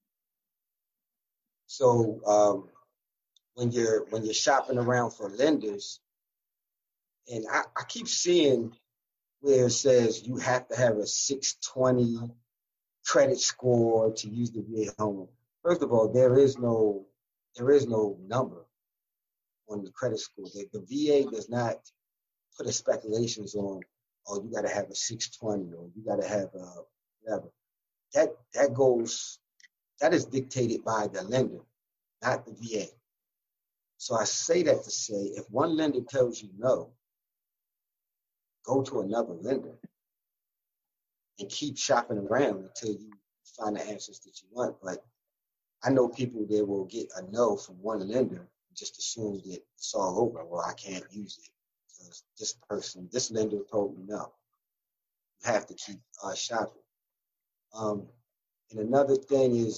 So when you're shopping around for lenders, and I keep seeing where it says you have to have a 620 credit score to use the VA home loan. First of all, there is no number on the credit score. The VA does not put a speculations on, you got to have a 620 or you got to have a whatever. That is dictated by the lender, not the VA. So I say that to say, if one lender tells you no, go to another lender and keep shopping around until you find the answers that you want. But I know people that will get a no from one lender and just assume that it's all over. Well, I can't use it because this lender told me no. You have to keep shopping. And another thing is,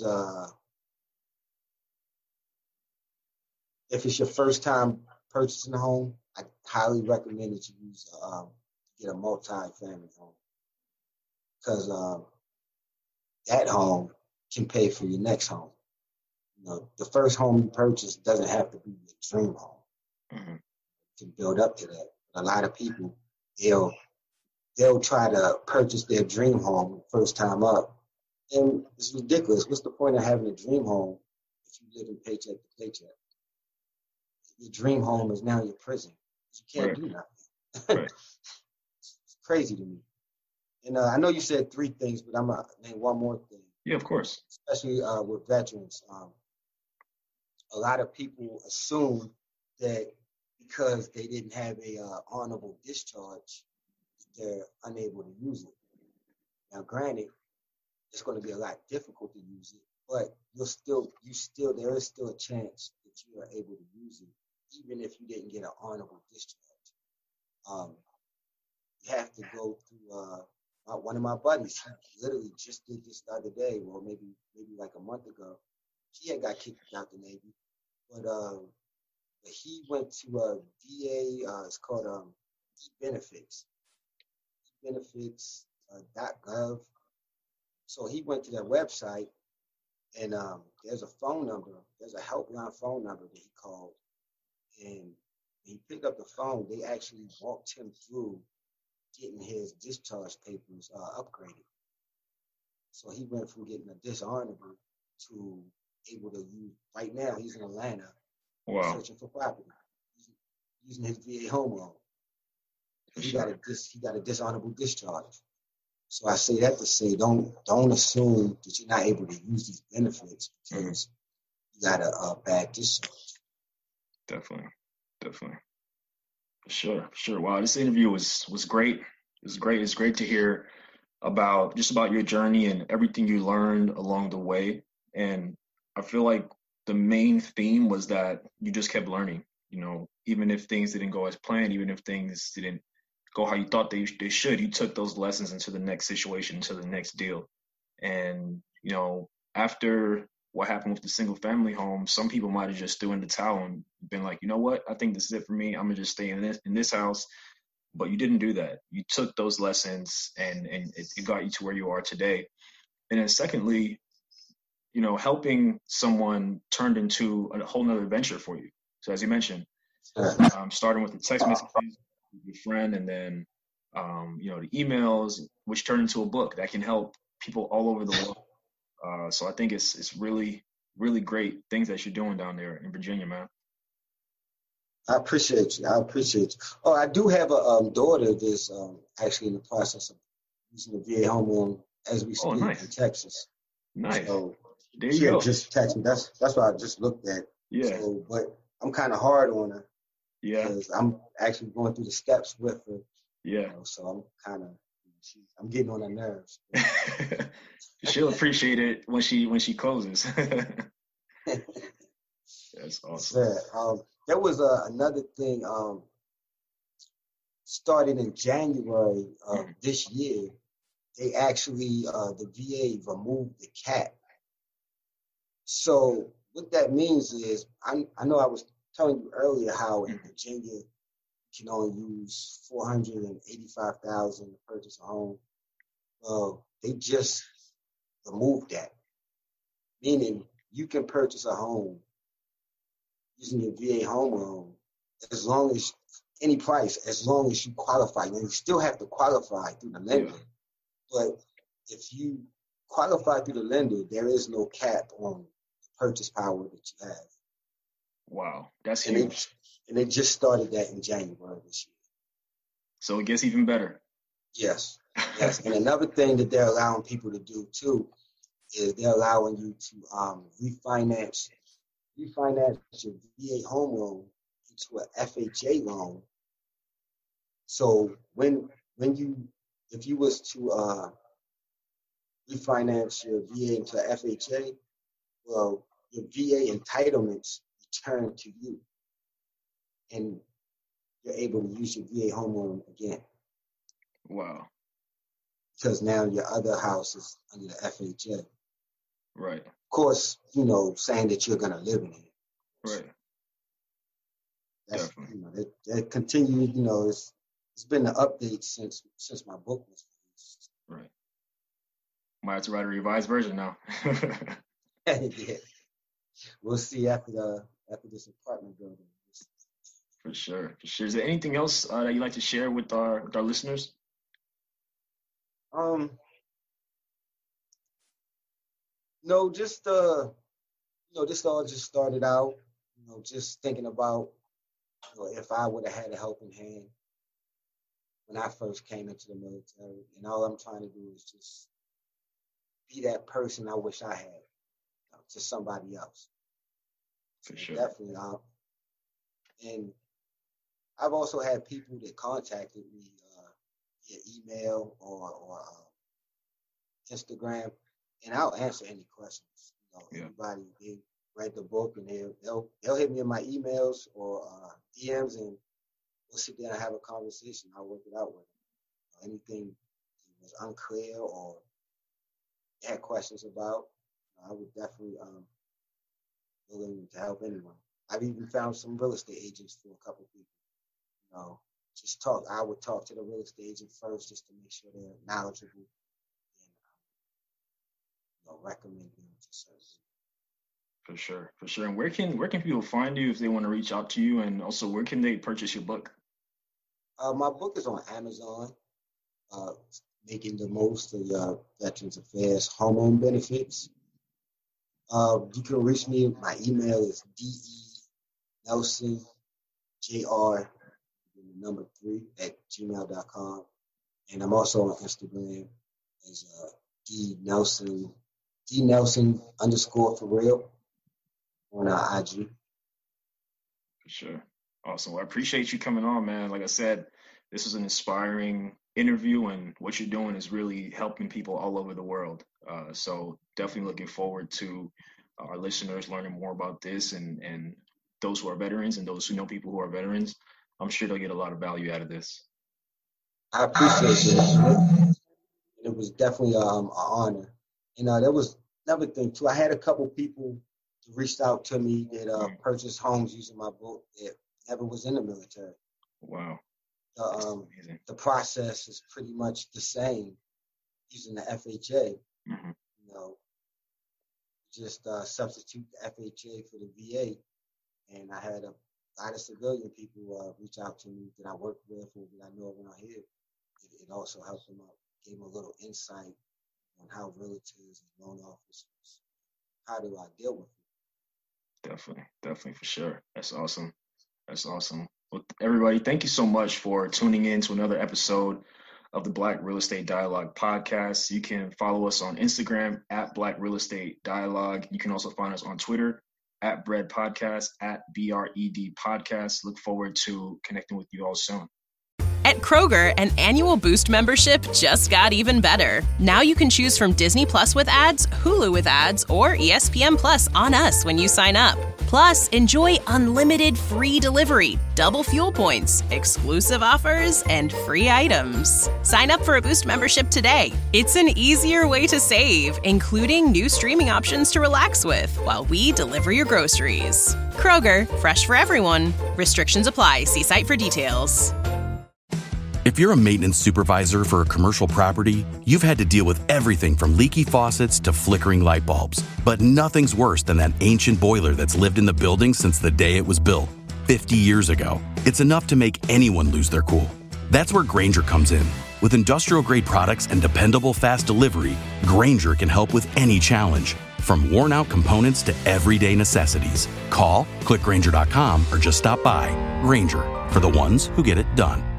if it's your first time purchasing a home, I highly recommend that you get a multi-family home, because that home can pay for your next home. The first home you purchase doesn't have to be your dream home. Mm-hmm. You can build up to that. But a lot of people, they'll try to purchase their dream home first time up, and it's ridiculous. What's the point of having a dream home if you live in paycheck to paycheck? Your dream home is now your prison. You can't do nothing. Right. It's crazy to me. And I know you said 3 things, but I'm going to name one more thing. Yeah, of course. Especially with veterans. A lot of people assume that because they didn't have a honorable discharge, they're unable to use it. Now, granted, it's going to be a lot difficult to use it, but there is still a chance that you are able to use it, even if you didn't get an honorable discharge. You have to go through one of my buddies. He literally just did this the other day, or maybe like a month ago. He had got kicked out the Navy, but he went to VA. It's called eBenefits, ebenefits.gov. So he went to that website, and there's a phone number. There's a helpline phone number that he called, and when he picked up the phone, they actually walked him through getting his discharge papers upgraded. So he went from getting a dishonorable to able to use. Right now, he's in Atlanta, Wow. searching for property, using his VA home loan. He got a dishonorable discharge. So I say that to say, don't assume that you're not able to use these benefits because you got a bad discharge. Definitely. Sure. Wow, this interview was great. It was great. It's great to hear about your journey and everything you learned along the way. And I feel like the main theme was that you just kept learning. Even if things didn't go as planned, even if things didn't go how you thought they should, you took those lessons into the next situation, into the next deal. And after what happened with the single family home, some people might have just threw in the towel and been like, you know what, I think this is it for me. I'm gonna just stay in this house. But you didn't do that. You took those lessons and it got you to where you are today. And then secondly, helping someone turned into a whole nother venture for you. So as you mentioned, starting with the text messages with your friend, and then the emails, which turned into a book that can help people all over the world. So I think it's really, really great things that you're doing down there in Virginia, man. I appreciate you. Oh, I do have a daughter that's actually in the process of using the VA home loan as we speak in Texas. Nice. So there you go. Just text me. That's what I just looked at. Yeah. So, but I'm kind of hard on her. Yeah. Because I'm actually going through the steps with her. Yeah. So I'm kind of, I'm getting on her nerves. She'll appreciate it when she closes. That's awesome. There was another thing started in January of this year. They actually, the VA removed the cap. So what that means is, I know I was telling you earlier how in Virginia you can only use $485,000 to purchase a home. Well, they just removed that, meaning you can purchase a home using your VA home loan as long as any price, as long as you qualify. And you still have to qualify through the lender. Yeah. But if you qualify through the lender, there is no cap on the purchase power that you have. Wow, that's huge. And they just started that in January this year. So it gets even better. Yes. And another thing that they're allowing people to do too is they're allowing you to refinance your VA home loan into an FHA loan. So if you was to refinance your VA into an FHA, well, your VA entitlements return to you, and you're able to use your VA home loan again. Wow. Because now your other house is under the FHA. Right. Of course, saying that you're going to live in it. Right. That's, that continues, it's been an update since my book was released. Right. Might have to write a revised version now. Yeah. We'll see after this apartment building. For sure. Is there anything else that you'd like to share with our listeners? No, just this all just started out, just thinking about, if I would have had a helping hand when I first came into the military, and all I'm trying to do is just be that person I wish I had to somebody else. For sure. Definitely. And I've also had people that contacted me via email or Instagram, and I'll answer any questions. Anybody, they read the book and they'll hit me in my emails or DMs, and we'll sit there and have a conversation. I'll work it out with them. Anything that was unclear or they had questions about, I would definitely willing to help anyone. I've even found some real estate agents for a couple people. You know, I would talk to the real estate agent first just to make sure they're knowledgeable and recommend them to service. For sure. And where can people find you if they want to reach out to you? And also, where can they purchase your book? My book is on Amazon, Making the Most of Veterans Affairs Hormone Benefits. You can reach me. My email is DeNelsonJR3@gmail.com. And I'm also on Instagram as DNelson_for real on IG. For sure. Awesome. Well, I appreciate you coming on, man. Like I said, this was an inspiring interview, and what you're doing is really helping people all over the world. So definitely looking forward to our listeners learning more about this, and those who are veterans and those who know people who are veterans. I'm sure they'll get a lot of value out of this. I appreciate it. It was definitely an honor. And there was another thing too. I had a couple people reached out to me that purchased homes using my book that never was in the military. Wow. The process is pretty much the same using the FHA. Mm-hmm. Just substitute the FHA for the VA. And I had a lot of civilian people reach out to me that I work with or that I know around here. It also helped them out, gave them a little insight on how realtors and loan officers, how do I deal with it. Definitely for sure. That's awesome. Well, everybody, thank you so much for tuning in to another episode of the Black Real Estate Dialogue podcast. You can follow us on Instagram at Black Real Estate Dialogue. You can also find us on Twitter at Bread Podcast, at BRED Podcast. Look forward to connecting with you all soon. At Kroger, an annual Boost membership just got even better. Now you can choose from Disney Plus with ads, Hulu with ads, or ESPN Plus on us when you sign up. Plus, enjoy unlimited free delivery, double fuel points, exclusive offers, and free items. Sign up for a Boost membership today. It's an easier way to save, including new streaming options to relax with while we deliver your groceries. Kroger, fresh for everyone. Restrictions apply. See site for details. If you're a maintenance supervisor for a commercial property, you've had to deal with everything from leaky faucets to flickering light bulbs. But nothing's worse than that ancient boiler that's lived in the building since the day it was built, 50 years ago. It's enough to make anyone lose their cool. That's where Grainger comes in. With industrial-grade products and dependable fast delivery, Grainger can help with any challenge, from worn-out components to everyday necessities. Call, click Grainger.com, or just stop by. Grainger, for the ones who get it done.